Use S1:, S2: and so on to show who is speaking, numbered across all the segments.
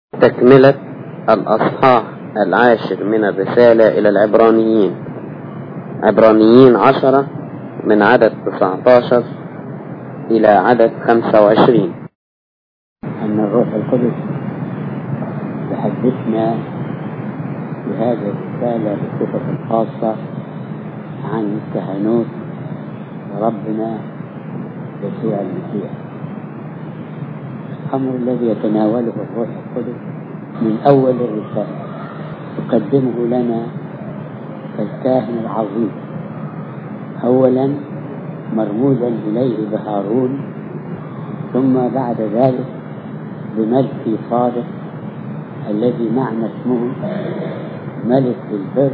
S1: تكملة الأصحاح 10 من الرسالة إلى العبرانيين، عبرانيين 10 من عدد 19 إلى عدد 25.
S2: أن الروح القدس يحدثنا بهذه الرسالة بصفة خاصة عن كهنوت ربنا يسوع المسيح، الأمر الذي يتناوله الروح القدس من أول الرسالة يقدمه لنا كالكاهن العظيم، أولا مرموزا إليه بهارون، ثم بعد ذلك بملكي صادق الذي معنى اسمه ملك البر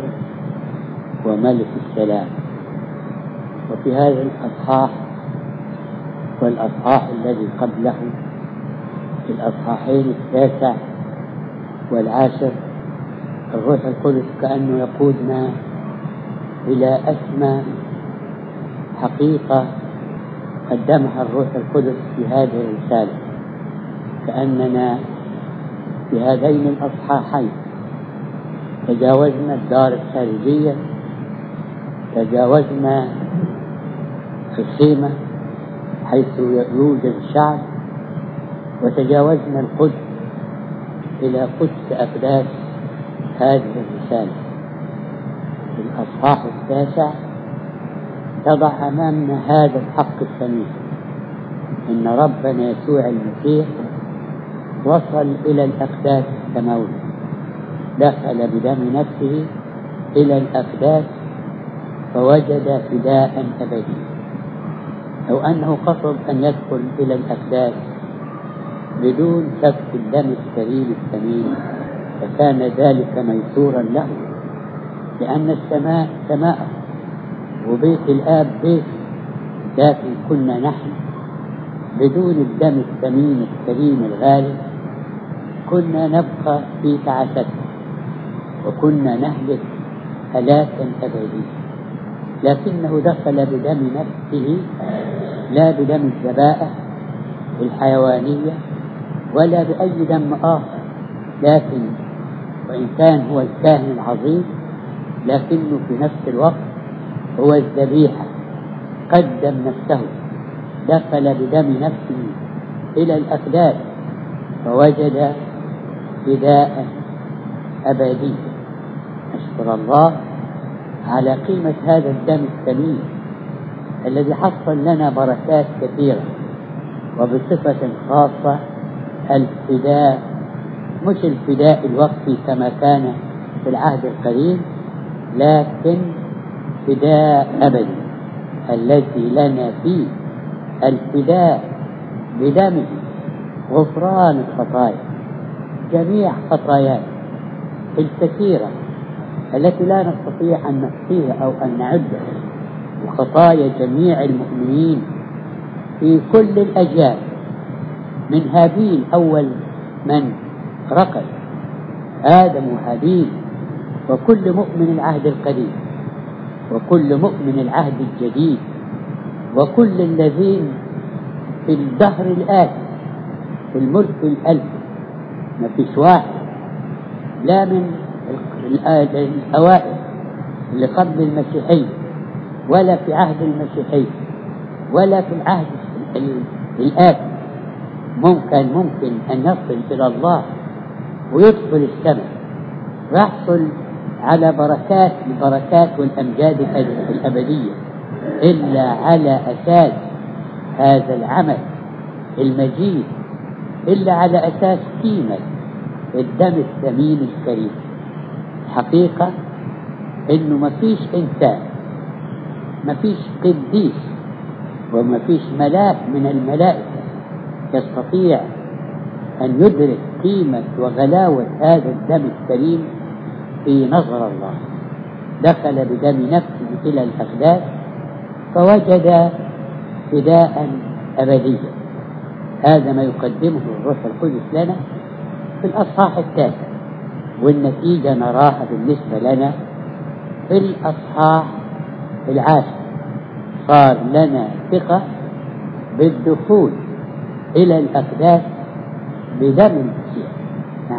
S2: وملك السلام. وفي هذا الأصحاح والأصحاح الذي قبله، في الأصحاحين 9 و10، الروح القدس كأنه يقودنا إلى أسمى حقيقة قدمها الروح القدس في هذه الرسالة. كأننا في هذين الأصحاحين تجاوزنا الدار الخارجية، تجاوزنا الخيمة حيث يوجد الشعب، وتجاوزنا القدس إلى قدس أقداس هذه الرسالة. في الأصحاح 9 تضع أمامنا هذا الحق الثمين، إن ربنا يسوع المسيح وصل إلى الأقداس السماوية، دخل بدم نفسه إلى الأقداس فوجد فداء أبدي. لو أنه قصد أن يدخل إلى الأقداس بدون سفك الدم الكريم الثمين فكان ذلك ميسورا له، لأن السماء سماءه وبيت الآب بيت، لكن كنا نحن بدون الدم الثمين الكريم الغالي كنا نبقى في تعاسته، وكنا نهلك هلاكا أبديا. لكنه دخل بدم نفسه، لا بدم الذبائح الحيوانية ولا بأي دم آخر، لكن وإن كان هو الكاهن العظيم لكنه في نفس الوقت هو الذبيحة، قدم نفسه، دخل بدم نفسه إلى الأقداس فوجد فداء أبدي. أشكر الله على قيمة هذا الدم الثمين الذي حصل لنا بركات كثيرة، وبصفة خاصة الفداء، مش الفداء الوقتي كما كان في العهد القديم، لكن فداء أبدي الذي لنا فيه الفداء بدمه، غفران الخطايا، جميع خطايانا الكثيرة التي لا نستطيع أن نحصيها أو أن نعدها، وخطايا جميع المؤمنين في كل الأجيال، من هابيل أول من رقد، آدم وهابيل، وكل مؤمن العهد القديم وكل مؤمن العهد الجديد، وكل الذين في الدهر الآتي في الملك الألفي. ما فيش واحد لا من الأوائل اللي قبل المسيحية ولا في عهد المسيحية ولا في العهد الآتي ممكن أن يصل إلى الله ويدخل السماء ويحصل على البركات والأمجاد الأبدية إلا على أساس هذا العمل المجيد، إلا على أساس قيمة الدم الثمين الكريم. حقيقة إنه ما فيش إنسان، ما فيش قديس، وما فيش ملاك من الملائكة يستطيع أن يدرك قيمة وغلاوة هذا الدم الكريم في نظر الله. دخل بدم نفسه إلى الأقداس فوجد فداء أبديا. هذا ما يقدمه الروح القدس لنا في الأصحاح 9، والنتيجة نراها بالنسبة لنا في الأصحاح 10. صار لنا ثقة بالدخول إلى الأقداس بدم المسيح، مع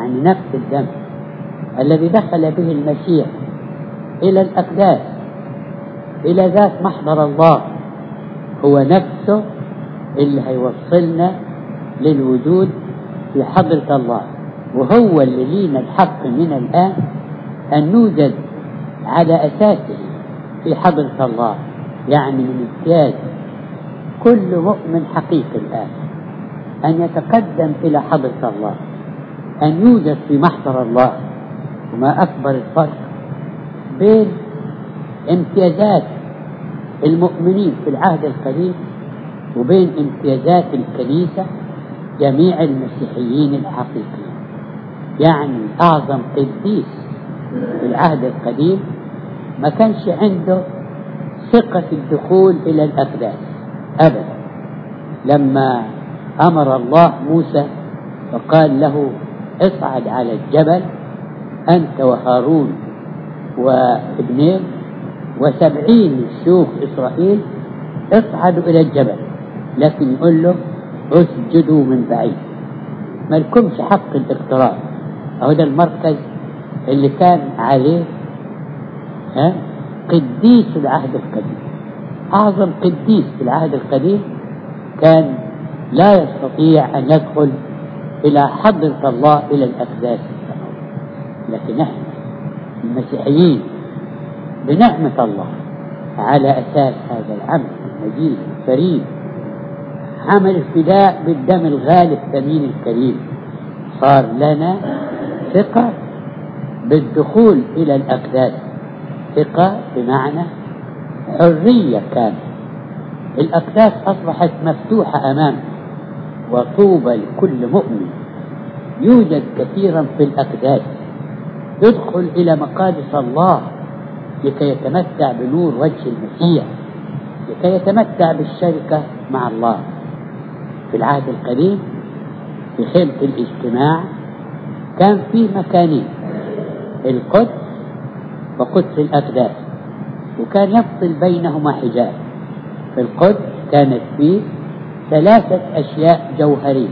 S2: يعني نفس الدم الذي دخل به المسيح إلى الأقداس إلى ذات محضر الله هو نفسه اللي هيوصلنا للوجود في حضرة الله، وهو اللي لينا الحق من الآن أن نوجد على أساسه في حضرة الله. يعني من امتياز كل مؤمن حقيقي الآن أن يتقدم إلى حضرة الله، أن يوجد في محضر الله. وما أكبر الفرق بين امتيازات المؤمنين في العهد القديم وبين امتيازات الكنيسة جميع المسيحيين الحقيقيين. يعني أعظم قديس في العهد القديم ما كانش عنده ثقة الدخول إلى الأقداس أبدا. لما أمر الله موسى وقال له اصعد على الجبل أنت وهارون وابنين و70 شيوخ إسرائيل، اصعدوا إلى الجبل، لكن يقول له اسجدوا من بعيد، ما لكمش حق الاقتراب. أهو ده المركز اللي كان عليه قديس العهد القديم. أعظم قديس في العهد القديم كان لا يستطيع أن يدخل إلى حضرة الله إلى الأقداس. لكن نحن المسيحيين بنعمة الله على أساس هذا العمل المجيد الكريم، عمل الفداء بالدم الغالي الثمين الكريم، صار لنا ثقة بالدخول إلى الأقداس. ثقة بمعنى حرية كاملة. الأقداس أصبحت مفتوحة أمامنا، وطوبى لكل مؤمن يوجد كثيرا في الأقداس يدخل إلى مقادس الله لكي يتمتع بنور وجه المسيح، لكي يتمتع بالشركة مع الله. في العهد القديم في خيمة الاجتماع كان فيه مكانين، القدس وقدس الأقداس، وكان يفصل بينهما حجاب. في القدس كانت فيه 3 أشياء جوهرية: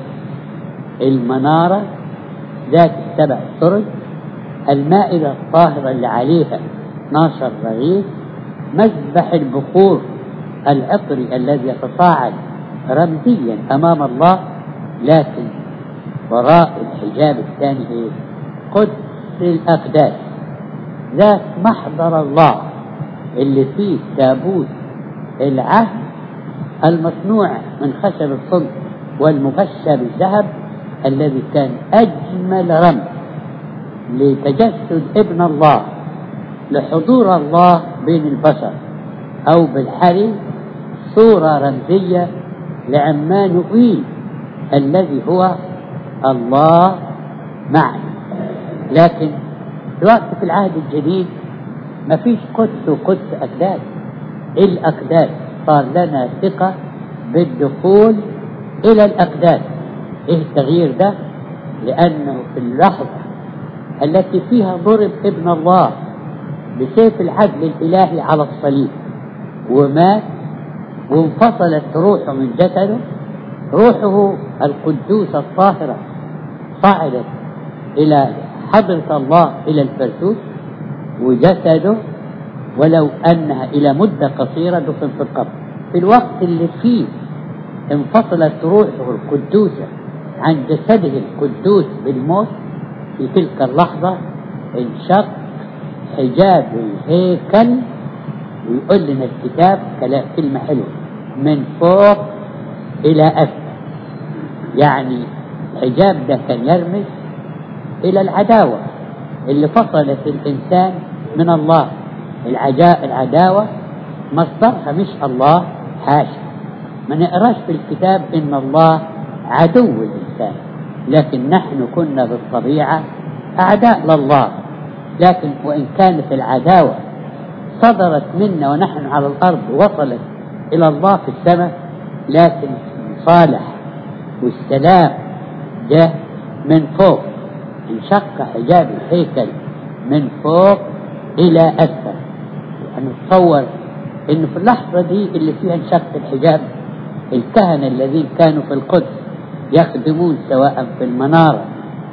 S2: المنارة ذات 7 سرج، المائدة الطاهرة اللي عليها 12 رغيف، مذبح البخور العطري الذي يتصاعد رمزيا أمام الله، لكن وراء الحجاب الثاني قدس الأقداس ذات محضر الله اللي فيه تابوت العهد المصنوع من خشب الصلب والمغشى بالذهب، الذي كان أجمل رمز لتجسد ابن الله، لحضور الله بين البشر، أو بالحري صورة رمزية لعمانوئيل الذي هو الله معنا. لكن دلوقتي في العهد الجديد ما فيش قدس وقدس أقداس. الأقداس صار لنا ثقة بالدخول إلى الأقداس. إيه التغيير ده؟ لأنه في اللحظة التي فيها ضرب ابن الله بسيف العدل الإلهي على الصليب ومات وانفصلت روحه من جسده، روحه القدوس الطاهرة صعدت إلى حضرة الله إلى الفردوس، وجسده ولو أنها إلى مدة قصيرة دفن في القبر. في الوقت اللي فيه انفصلت روحه القدوسة عن جسده القدوس بالموت، في تلك اللحظة انشق حجاب الهيكل. ويقول لنا الكتاب كلمة حلوة: من فوق إلى أسفل. يعني الحجاب ده كان يرمز إلى العداوة اللي فصلت الإنسان من الله. العداوة مصدرها مش الله، حاشا. ما نقراش في الكتاب إن الله عدو الإنسان، لكن نحن كنا بالطبيعة أعداء لله. لكن وإن كانت العداوة صدرت منا ونحن على الأرض وصلت إلى الله في السماء، لكن صالح والسلام جاء من فوق. انشق حجاب الهيكل من فوق إلى أسفل. نتصور إنه في اللحظة دي اللي فيها انشق الحجاب، الكهنة الذين كانوا في القدس يخدمون سواء في المنارة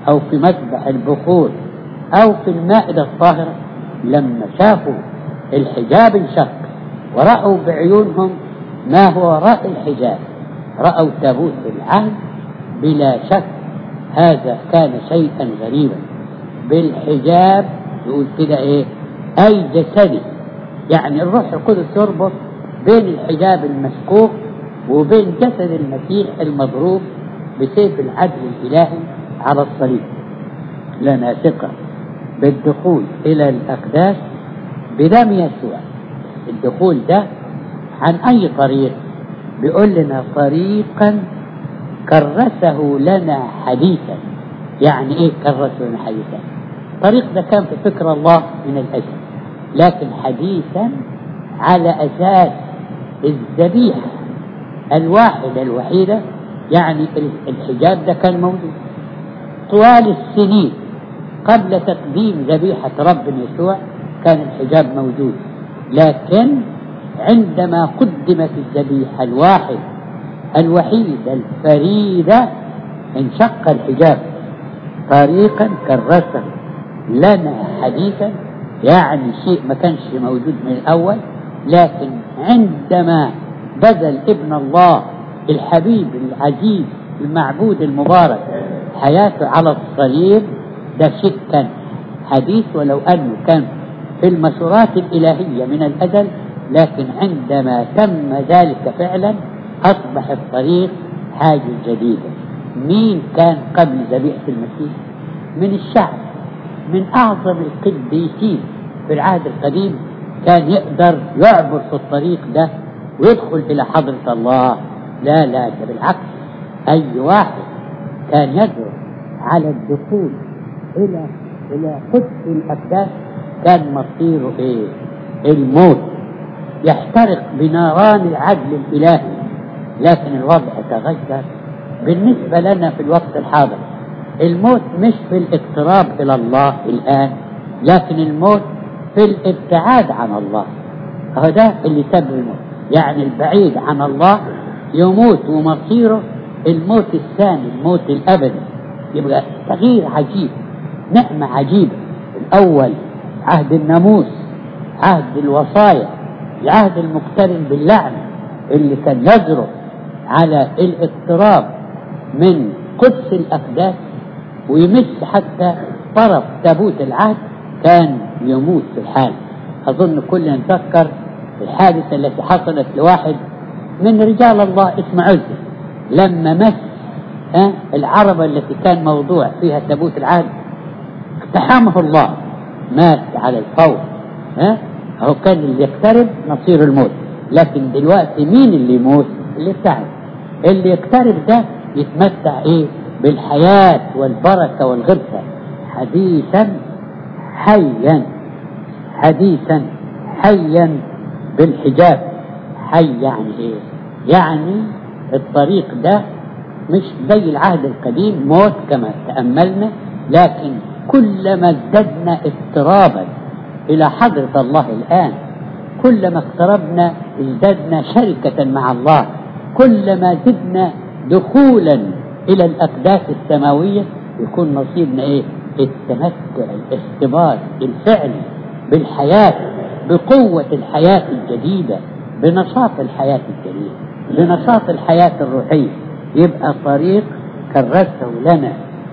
S2: أو في مسبح البخور أو في المائدة الطاهرة، لما شافوا الحجاب انشق ورأوا بعيونهم ما هو وراء الحجاب، رأوا تابوت العهد، بلا شك هذا كان شيئا غريبا. بالحجاب يقول كده ايه؟ أي جسدي، يعني الروح القدس يربط بين الحجاب المشكوك وبين جسد المسيح المضروب بسيف العدل الإلهي على الصليب. لنا ثقة بالدخول إلى الأقداس بدم يسوع. الدخول ده عن أي طريق؟ بيقول لنا طريقا كرسه لنا حديثا. يعني إيه كرسه لنا حديثا؟ الطريق ده كان في فكر الله من الأجل، لكن حديثا على أساس الذبيحة الواحدة الوحيدة. يعني الحجاب ده كان موجود طوال السنين قبل تقديم ذبيحة رب يسوع، كان الحجاب موجود، لكن عندما قدمت الذبيحة الواحد الوحيدة الفريدة انشق الحجاب. طريقا كرسه لنا حديثا، يعني شيء ما كانش موجود من الأول، لكن عندما بذل ابن الله الحبيب العزيز المعبود المبارك حياته على الصليب، ده شيء كان حديث ولو أنه كان في المشورات الإلهية من الأزل، لكن عندما تم ذلك فعلا أصبح الطريق حاجة جديدة. مين كان قبل ذبيحة المسيح؟ من الشعب، من أعظم القديسين في العهد القديم، كان يقدر يعبر في الطريق ده ويدخل إلى حضرة الله. لا لا، ده بالعكس، أي واحد كان يدعو على الدخول إلى قدس الأقداس كان مصيره إيه؟ الموت، يحترق بنيران العدل الإلهي. لكن الوضع تغير بالنسبة لنا في الوقت الحاضر. الموت مش في الاقتراب إلى الله الآن، لكن الموت في الابتعاد عن الله. هذا اللي سبب الموت، يعني البعيد عن الله يموت ومصيره الموت الثاني، الموت الأبدي. يبقى تغيير عجيب، نعمة عجيبة. الأول عهد الناموس، عهد الوصايا، العهد المقترن باللعنة اللي كان يجرؤ على الاقتراب من قدس الأقداس ويمس حتى طرف تابوت العهد كان يموت في الحال. أظن كلنا نتذكر الحادثة التي حصلت لواحد من رجال الله اسمه عزة، لما مس العربة التي كان موضوع فيها تابوت العهد، اقتحمه الله، مات على الفور. هو كان اللي يقترب مصير الموت. لكن دلوقتي مين اللي يموت؟ اللي يقترب. اللي يقترب ده يتمتع ايه؟ بالحياة والبركة والغبطة. حديثا حيا، حديثا حيا بالحجاب. حي يعني ايه؟ يعني الطريق ده مش زي العهد القديم موت كما تأملنا، لكن كلما ازددنا اقترابا إلى حضرة الله الآن، كلما اقتربنا ازددنا شركة مع الله، كلما زدنا دخولا إلى الأقداس السماوية، يكون نصيبنا إيه؟ التمتع، الاختبار الفعلي بالحياة، بقوة الحياة الجديدة، بنشاط الحياة الجديدة، بنشاط الحياة الروحية. يبقى طريق كرسه لنا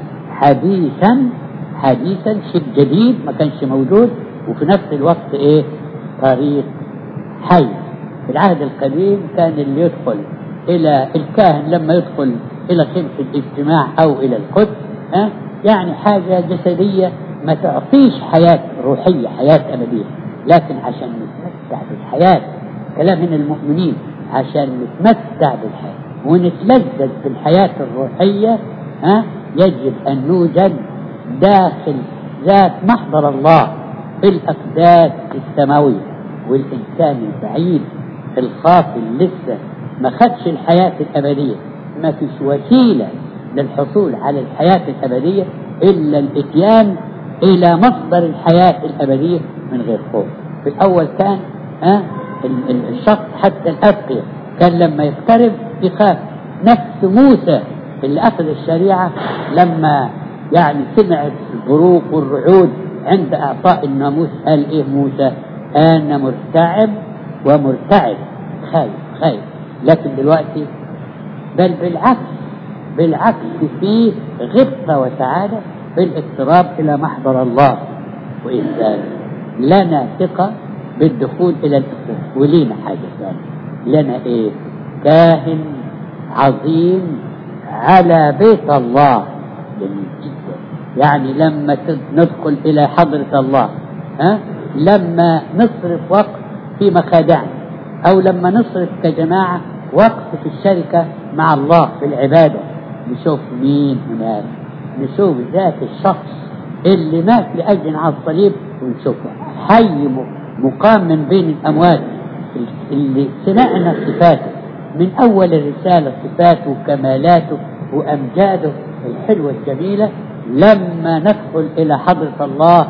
S2: حديثا، حديثا شيء جديد ما كانش موجود، وفي نفس الوقت ايه؟ طريق حي. في العهد القديم كان اللي يدخل الى الكاهن لما يدخل الى خيمة الاجتماع او الى القدس يعني حاجة جسدية ما تعطيش حياة روحية، حياة أبدية، لكن عشان نتمتع بالحياة، كلام من المؤمنين، عشان نتمتع بالحياة ونتلذذ بالحياة الروحية يجب أن نوجد داخل ذات محضر الله في الأقداس السماوية. والإنسان البعيد الخاطئ لسه ما خدش الحياة الأبدية، ما فيش وسيلة للحصول على الحياة الأبدية إلا الإتيان إلى مصدر الحياة الأبدية من غير خوف. في الأول كان الشخص حتى الأتقياء كان لما يقترب يخاف. نفس موسى اللي أخذ الشريعة لما يعني سمع البروق والرعود عند إعطاء الناموس. قال إيه موسى؟ أنا مرتعب ومرتعب، خايف. لكن دلوقتي بل بالعكس فيه غبطة وسعادة بالاقتراب إلى محضر الله، وإذا لنا ثقة بالدخول إلى الأقداس. ولينا حاجة ثانية، لنا إيه؟ كاهن عظيم على بيت الله. جميل جدا. يعني لما ندخل إلى حضرة الله، لما نصرف وقت في مخادعنا، أو لما نصرف كجماعة وقت في الشركة مع الله في العبادة، نشوف مين هناك، نشوف ذات الشخص اللي مات لأجل على الصليب، ونشوفه حي مقام من بين الأموات، اللي سمعنا صفاته من أول الرسالة، صفاته وكمالاته وأمجاده الحلوة الجميلة. لما ندخل إلى حضرة الله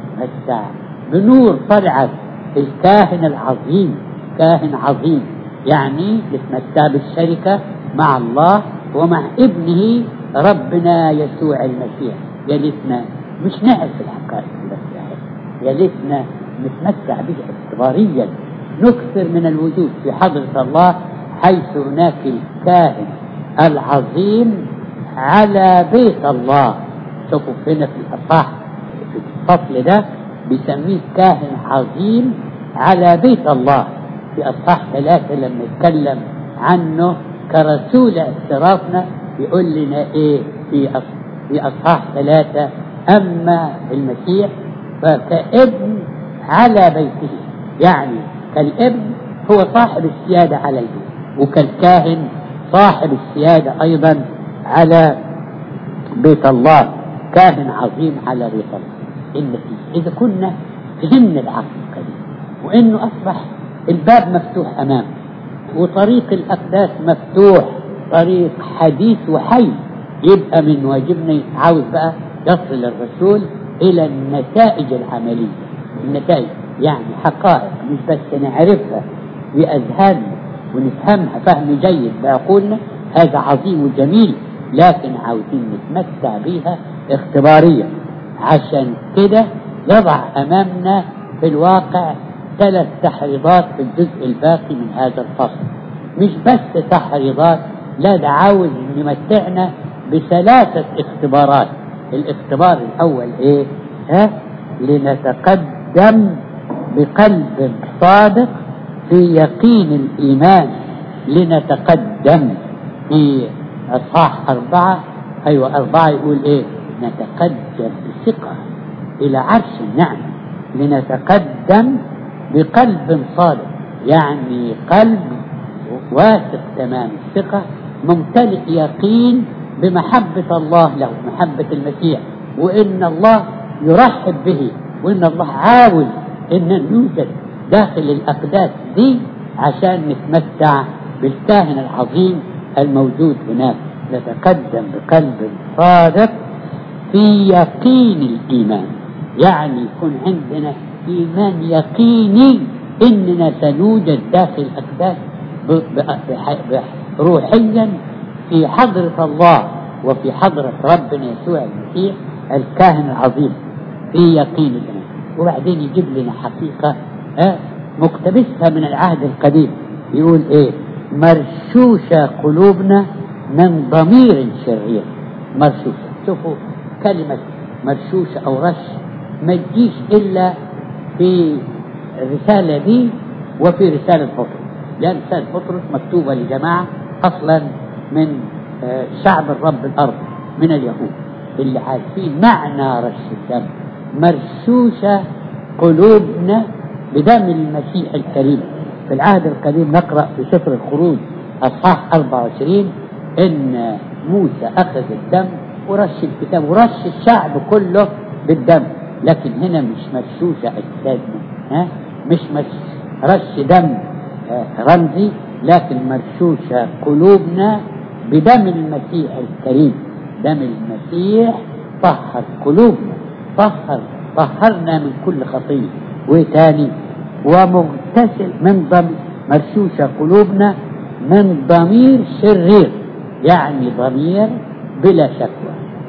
S2: بنور طلعت الكاهن العظيم، كاهن عظيم، يعني نتمتع بالشركة مع الله ومع ابنه ربنا يسوع المسيح. يا ليتنا مش نعرف الحقائق بس، يا ليتنا نتمتع به اختباريا، نكثر من الوجود في حضرة الله، حيث هناك الكاهن العظيم على بيت الله. شوفوا هنا في الأصحاح في الفصل ده بيسميه كاهن عظيم على بيت الله. في أصحاح 3 لما نتكلم عنه كرسول اعترافنا يقول لنا إيه في أصحاح 3؟ أما المسيح فكابن على بيته، يعني كالابن هو صاحب السيادة على البيت، وكالكاهن صاحب السيادة أيضا على بيت الله، كاهن عظيم على بيت الله. إذا كنا فهمنا العقل القديم وإنه أصبح الباب مفتوح أمامه وطريق الأقداس مفتوح، طريق حديث وحي، يبقى من واجبنا عاوز بقى يصل الرسول إلى النتائج العملية. النتائج يعني حقائق مش بس نعرفها بأذهاننا ونفهمها فهم جيد بعقولنا، هذا عظيم وجميل، لكن عاوزين نتمتع بها اختباريا. عشان كده يضع أمامنا في الواقع 3 تحريضات في الجزء الباقي من هذا الفصل. مش بس تحريضات، لا، ده عاوز يمتعنا ب3 اختبارات. الاختبار الأول إيه؟ لنتقدم بقلب صادق في يقين الإيمان. لنتقدم في أصحاح 4 4 يقول إيه؟ نتقدم بثقة إلى عرش النعمة. لنتقدم بقلب صادق، يعني قلب واثق تمام الثقة، ممتلئ يقين بمحبة الله له، محبة المسيح، وإن الله يرحب به، وإن الله عاوز إن نوجد داخل الأقداس دي عشان نتمتع بالكاهن العظيم الموجود هناك. نتقدم بقلب صادق في يقين الإيمان، يعني يكون عندنا إيمان يقيني إننا سنوجد داخل الأقداس روحيا في حضرة الله وفي حضرة ربنا يسوع المسيح الكاهن العظيم، في يقين الإيمان. وبعدين يجيب لنا حقيقة مقتبسها من العهد القديم، يقول إيه؟ مرشوشة قلوبنا من ضمير شرير. مرشوشة، شوفوا كلمة مرشوشة أو رش ما تجيش إلا في الرسالة دي وفي رسالة بطرس، لأن رسالة بطرس مكتوبة لجماعة أصلا من شعب الرب الأرض من اليهود اللي عارفين معنى رش الدم. مرشوشة قلوبنا بدم المسيح الكريم. في العهد القديم نقرأ في سفر الخروج أصحاح 24 إن موسى أخذ الدم ورش الكتاب ورش الشعب كله بالدم، لكن هنا مش مرشوشة أجسادنا، مش رش دم رمزي، لكن مرشوشة قلوبنا بدم المسيح الكريم. دم المسيح طهر قلوبنا، طهرنا من كل خطية. وتاني ومغتسل من ضمير، مرشوشة قلوبنا من ضمير شرير، يعني ضمير بلا شكوى،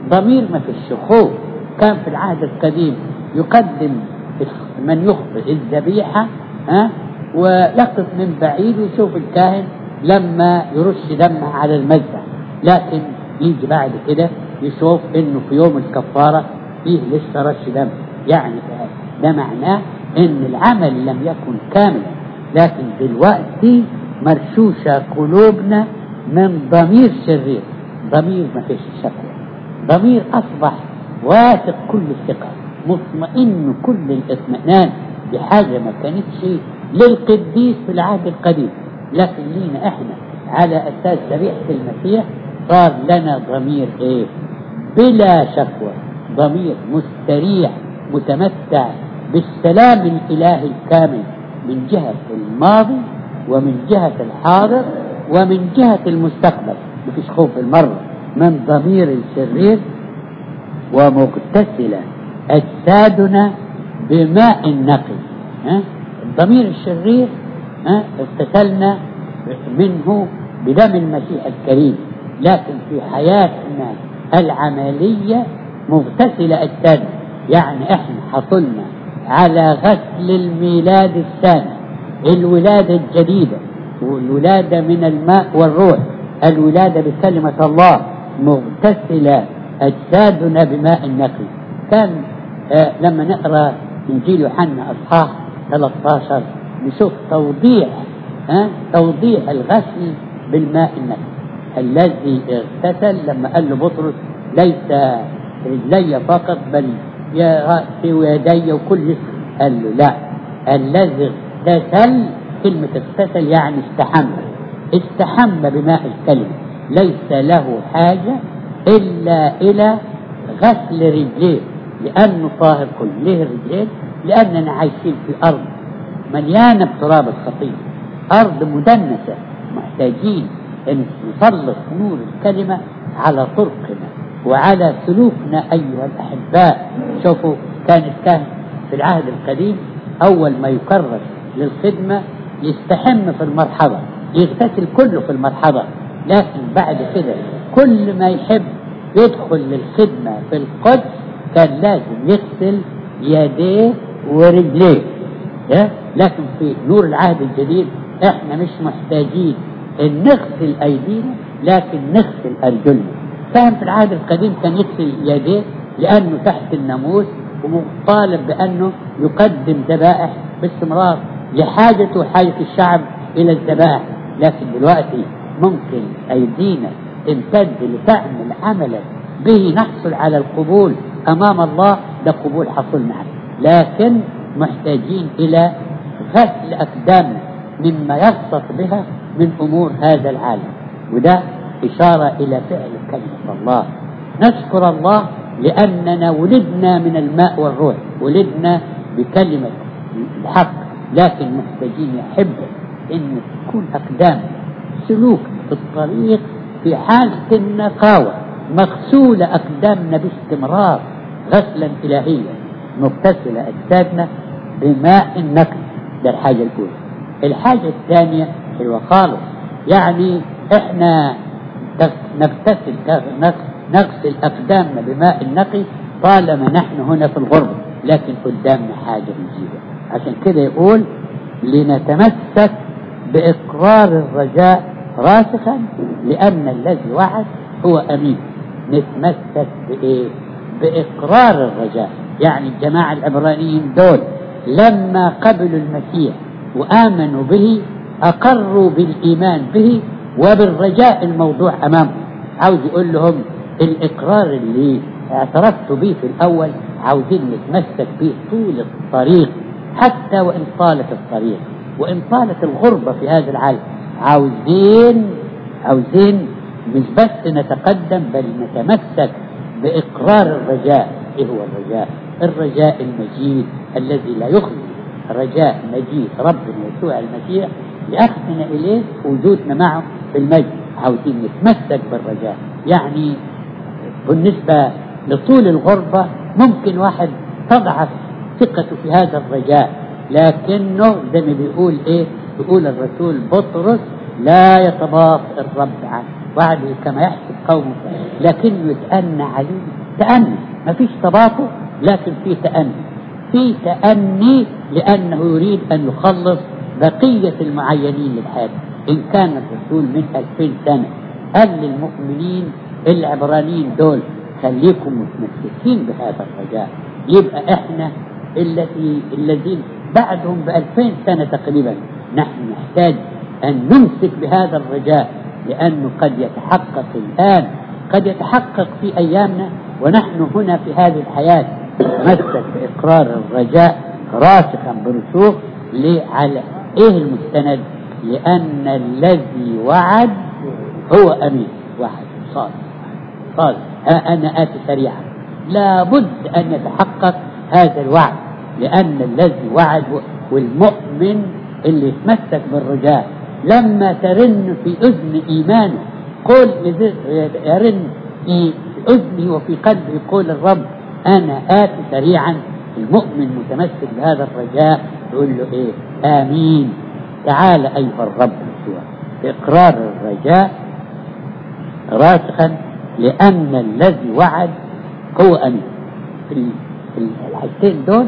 S2: ضمير ما فيش خوف. كان في العهد القديم يقدم من يخطئ الذبيحة ويقف من بعيد ويشوف الكاهن لما يرش دمه على المذبح، لكن يجي بعد كده يشوف انه في يوم الكفارة فيه لسه رش دم. يعني ده معناه ان العمل لم يكن كاملا، لكن دلوقتي مرشوشة قلوبنا من ضمير شرير، ضمير ما فيش شكوى، ضمير اصبح واثق كل الثقة، مطمئن كل الاطمئنان بحاجة ما كانتش للقديس في العهد القديم، لكن لينا احنا على اساس ذبيحة المسيح صار لنا ضمير ايه؟ بلا شكوى، ضمير مستريح متمتع بالسلام الالهي الكامل من جهة الماضي ومن جهة الحاضر ومن جهة المستقبل. مفيش خوف المرة من ضمير الشرير، ومغتسلة أجسادنا بماء نقي. الضمير الشرير اغتسلنا منه بدم المسيح الكريم، لكن في حياتنا العملية مغتسلة أجسادنا، يعني احنا حصلنا على غسل الميلاد الثاني، الولادة الجديدة، والولادة من الماء والروح، الولادة بكلمة الله، مغتسلة أجسادنا بماء نقي. كان لما نقرأ إنجيل يوحنا أصحاح 13 نشوف توضيح الغسل بالماء النقي. الذي اغتسل لما قال له بطرس ليس رجلي فقط بل يا رأسي ويدي وكل جسمي، قال له لا، الذي اغتسل، كلمة اغتسل يعني استحمى بماء الكلمة، ليس له حاجة إلا إلى غسل رجليه، لأنه طاهر كل. ليه رجليه؟ لأننا عايشين في أرض مليانة بتراب الخطية، أرض مدنسة، محتاجين أن نسلط نور الكلمة على طرقنا وعلى سلوكنا أيها الأحباء. شوفوا كان الكاهن في العهد القديم أول ما يكرس للخدمة يستحم في المرحبة، يغتسل كله في المرحبة، لكن بعد كده كل ما يحب يدخل للخدمة في القدس كان لازم يغسل يديه ورجليه. لكن في نور العهد الجديد احنا مش محتاجين ان نغسل ايدينا، لكن نغسل ارجلنا. كان في العهد القديم كان يغسل يديه لانه تحت الناموس ومطالب بانه يقدم ذبائح باستمرار لحاجته وحاجة الشعب الى الذبائح، لكن دلوقتي ممكن ايدينا تمتد لتعمل عملا به نحصل على القبول امام الله، ده قبول حصلنا عليه، لكن محتاجين الى غسل اقدامنا مما يرصد بها من امور هذا العالم، وده اشارة الى فعل كلمة الله. نشكر الله لاننا ولدنا من الماء والروح، ولدنا بكلمة الحق، لكن محتاجين يحب ان تكون اقدام سلوك في الطريق في حالة النقاوة، مغسولة اقدامنا باستمرار غسلا الهيا، مغتسلة اجسادنا بماء نقي. ده الحاجة الاولى. الحاجة الثانية هو خالص، يعني احنا نغسل اقدامنا بماء نقي طالما نحن هنا في الغربة، لكن قدامنا حاجة جديدة. عشان كده يقول لنتمسك بإقرار الرجاء راسخا لأن الذي وعد هو أمين. نتمسك بإيه؟ بإقرار الرجاء. يعني الجماعة العبرانيين دول لما قبلوا المسيح وآمنوا به أقروا بالإيمان به وبالرجاء الموضوع أمامهم. عاوز يقول لهم الإقرار اللي اعترفتوا به في الأول عاوزين نتمسك به طول الطريق، حتى وإن طالت الطريق وإن طالت الغربة في هذا العالم. عاوزين مش بس نتقدم بل نتمسك بإقرار الرجاء. إيه هو الرجاء؟ الرجاء المجيد الذي لا يخزي، رجاء مجيد ربنا يسوع المسيح لأخذنا إليه وجودنا معه في المجد. عاوزين نتمسك بالرجاء. يعني بالنسبة لطول الغربة ممكن واحد تضعف ثقته في هذا الرجاء، لكنه زي ما بيقول ايه، بيقول الرسول بطرس لا يتباطأ الرب عنه وعده كما يحسب قوم، لكنه يتأنى عليه تأني، ما فيش تباطؤ لكن في تأني لأنه يريد أن يخلص بقية المعينين للحياة. إن كان الرسول من 2000 سنة قال للمؤمنين العبرانيين دول خليكم متمسكين بهذا الرجاء، يبقى احنا الذين بعدهم ب2000 سنة تقريبا نحن نحتاج أن نمسك بهذا الرجاء، لأنه قد يتحقق الآن، قد يتحقق في أيامنا ونحن هنا في هذه الحياة. نتمسك بإقرار الرجاء راسخا برسوخ على إيه المستند؟ لأن الذي وعد هو أمين. واحد صادق ها أنا آتي سريعا، لابد أن يتحقق هذا الوعد، لأن الذي وعد والمؤمن اللي يتمسك بالرجاء لما ترن في أذن إيمانه قل يرن في أذنه وفي قلبه يقول الرب أنا آتي سريعا، المؤمن متمسك بهذا الرجاء يقول له إيه؟ آمين. تعال أيها الرب يسوع. إقرار الرجاء راسخا لأن الذي وعد هو أمين. في الحاجتين دول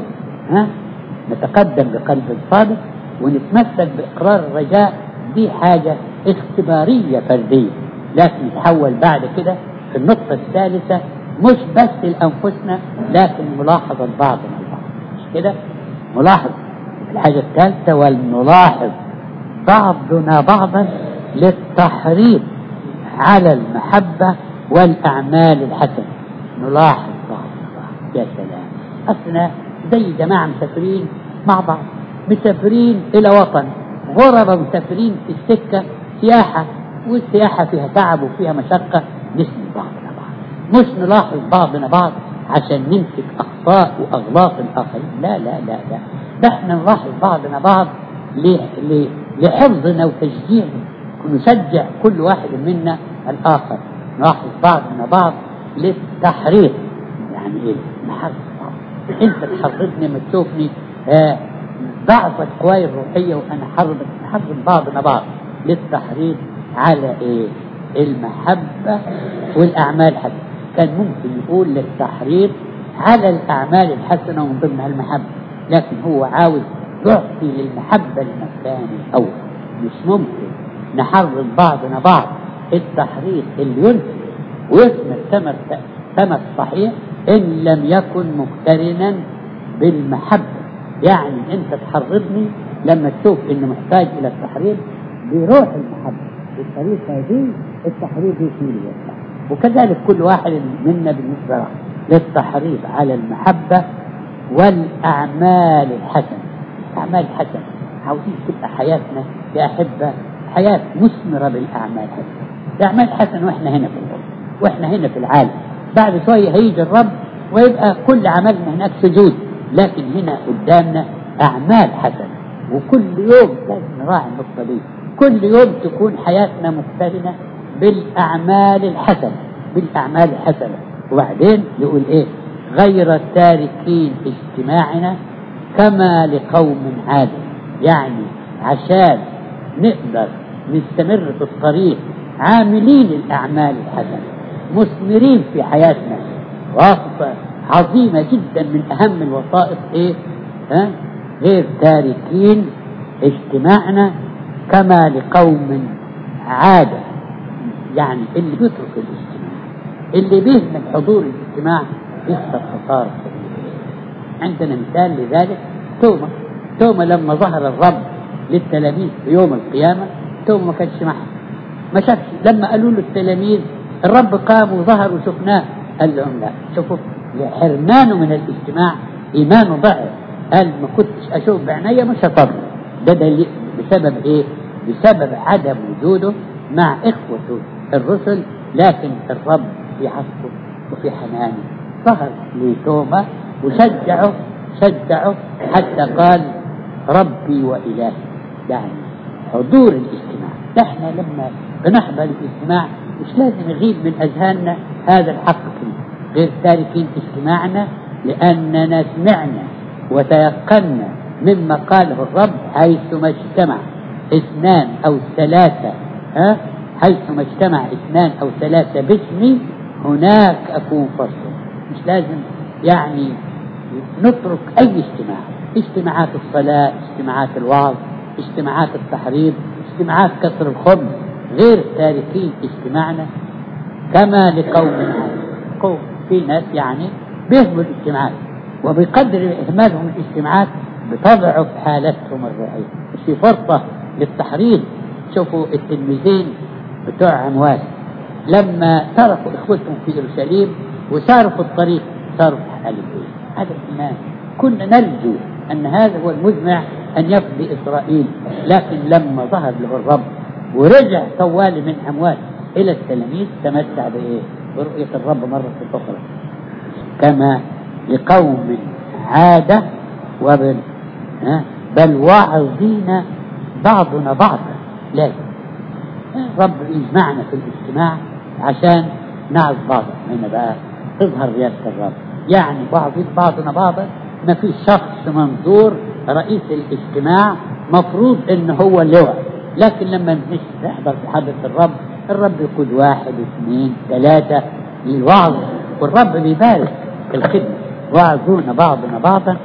S2: نتقدم بقلب صادق ونتمسك بإقرار الرجاء. دي حاجة اختبارية فردية، لكن يتحول بعد كده في النقطة الثالثة مش بس لأنفسنا لكن ملاحظة بعضنا البعض، مش كده؟ ملاحظة. الحاجة الثالثة ولنلاحظ بعضنا بعضا للتحريض على المحبة والأعمال الحسنة. نلاحظ بعضنا بعض. يا سلام، أصلنا زي جماعة مسافرين مع بعض، مسافرين إلى وطن، غربة مسافرين في السكة سياحة، والسياحة فيها تعب وفيها مشقة، نسمي بعضنا بعض. مش نلاحظ بعضنا بعض عشان نمسك أخطاء وأغلاط الآخرين، لا لا لا لا، ده احنا نلاحظ بعضنا بعض لحفظنا وتشجيعنا، نشجع كل واحد منا الآخر. نلاحظ بعضنا بعض للتحريض، يعني ايه؟ نحرض بعض. انت تحرضني ما تشوفني ضعفت قواي الروحية وأنا حرض بعضنا بعض للتحريض على إيه؟ المحبة والأعمال الحسنة. كان ممكن يقول للتحريض على الأعمال الحسنة ومن ضمنها المحبة، لكن هو عاوز يعطي للمحبة المكان الأول. مش ممكن نحرض بعضنا بعض التحريض اللي ينفذ ويثمر ثمر صحيح إن لم يكن مقترنا بالمحبة. يعني أنت تحرضني لما تشوف إنه محتاج إلى التحريض بروح المحبة، بالطريقة دي التحريض يصير يطلع. وكذلك كل واحد منا بالنسبة له للتحريض على المحبة والأعمال الحسنة. الأعمال الحسنة عاوزين تبقى حياتنا يا أحبة حياة مثمرة بالأعمال الحسنة. الأعمال الحسنة وإحنا هنا في الأرض وإحنا هنا في العالم. بعد شوية هيجي الرب ويبقى كل عملنا هناك سجود، لكن هنا قدامنا أعمال حسنة. وكل يوم لازم نراعي النقطة دي، كل يوم تكون حياتنا مقترنة بالأعمال الحسنة، بالأعمال الحسنة. وبعدين يقول إيه؟ غير تاركين اجتماعنا كما لقوم عادة. يعني عشان نقدر نستمر في الطريق عاملين الأعمال الحسنة، مثمرين في حياتنا. وصفة عظيمة جدا من أهم الوظائف إيه؟ غير تاركين اجتماعنا كما لقوم عادة. يعني اللي بيترك الاجتماع، اللي بيهمل حضور الاجتماع يخسر خسارة. عندنا مثال لذلك توما لما ظهر الرب للتلاميذ في يوم القيامة، توما ما كانش معهم، ما شافش. لما قالوا له التلاميذ الرب قام وظهر وشفناه، قال لهم لا، شوفوا حرمانه من الاجتماع إيمانه ضعف. قال ما كنتش أشوف بعناية مش هطر. ده دليل بسبب إيه؟ بسبب عدم وجوده مع إخوته الرسل. لكن الرب في عطفه وفي حنانه ظهر لتوما وشجعه حتى قال ربي وإلهي. يعني حضور الاجتماع. احنا لما بنحضر الاجتماع مش لازم يغيب من أذهاننا هذا الحق غير تاركين اجتماعنا، لأننا سمعنا وتيقنا مما قاله الرب حيثما اجتمع 2 أو 3 حيثما اجتمع 2 أو 3 باسمي هناك أكون فرصة. مش لازم يعني نترك أي اجتماع، اجتماعات الصلاة، اجتماعات الوعظ، اجتماعات التحريض، اجتماعات كسر الخبز، غير تاركين اجتماعنا كما لقوم قوم. في ناس يعني بيهملوا الاجتماعات، وبقدر إهمالهم الاجتماعات بتضعف حالتهم الروحية. مش في فرصة للتحريض. شوفوا التلميذين بتوع عمواس لما تركوا إخوتهم في يروشليم وساروا في الطريق صاروا في حال البيت. هذا الإيمان كنا نرجو أن هذا هو المزمع أن يفدي إسرائيل، لكن لما ظهر له الرب ورجع طوالي من عمواس إلى التلاميذ تمتع بإيه؟ برؤية الرب مرة أخرى. كما لقوم عادة بل واعظين بعضنا بعضا. لازم رب يجمعنا في الاجتماع عشان نعظ بعضنا. هنا بقى تظهر ريادة الرب، يعني بعضنا بعضا. ما في شخص منظور رئيس الاجتماع مفروض انه هو اللواء، لكن لما نحضر في حضرة الرب يقود 1 2 3 للوعظ، والرب بيبارك في الخدمة. واعظون بعضنا بعضا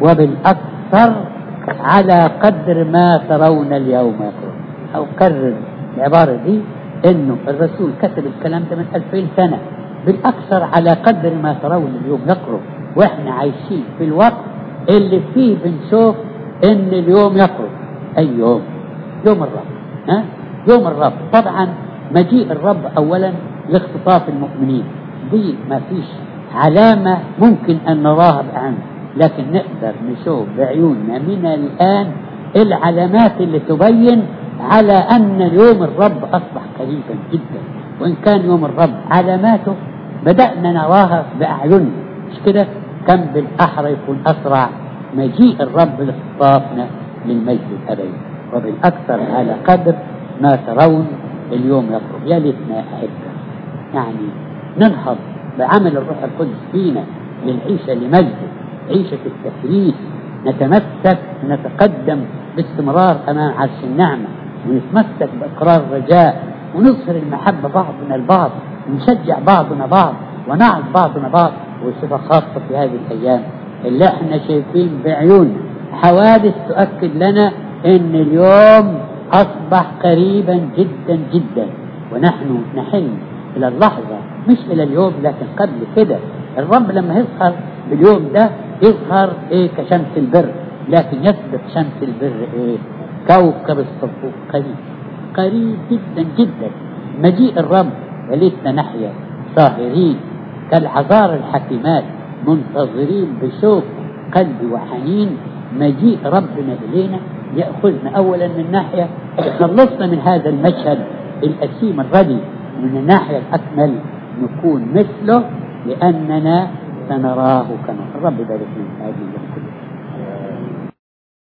S2: وبالأكثر على قدر ما ترون اليوم يقول. أو كرر العبارة دي إنه الرسول كتب الكلام ده من 2000 سنة. بالأكثر على قدر ما ترون اليوم يقرب، وإحنا عايشين في الوقت اللي فيه بنشوف إن اليوم يقرب. أي يوم؟ يوم الرب. يوم الرب. طبعا مجيء الرب أولا لاختطاف المؤمنين، دي ما فيش علامة ممكن أن نراها بعيننا، لكن نقدر نشوف بعيوننا من الآن العلامات اللي تبين على أن يوم الرب أصبح قريبا جدا. وإن كان يوم الرب علاماته بدأنا نراها بأعيننا، مش كده؟ كم بالأحرى يكون أسرع مجيء الرب لاختطافنا للمجد الأبدي. وبالأكثر على قدر ما ترون اليوم يقرب. يا ليتنا أحبة يعني ننهض بعمل الروح القدس فينا للعيشة لمجده، عيشة التكريس، نتمسك نتقدم باستمرار أمام عرش النعمة، ونتمسك بإقرار الرجاء، ونظهر المحبة بعضنا البعض، ونشجع بعضنا بعض، ونعظ بعضنا بعض. وصفة خاصة في هذه الأيام اللي احنا شايفين بعيوننا حوادث تؤكد لنا ان اليوم أصبح قريبا جدا جدا، ونحن نحن إلى اللحظة، مش إلى اليوم لكن قبل كده. الرب لما يظهر باليوم ده يظهر إيه؟ كشمس البر، لكن يسبق شمس البر إيه؟ كوكب الصفوف. قريب قريب جدا جدا مجيء الرب. وليتنا نحيا ساهرين كالعذار الحكيمات منتظرين بشوق قلب وحنين مجيء ربنا إلينا، يأخذنا أولا من ناحية يخلصنا من هذا المشهد الأسيم الردي، من الناحية الأكمل نكون مثله لأننا سنراه كما. الرب يبارك لنا هذه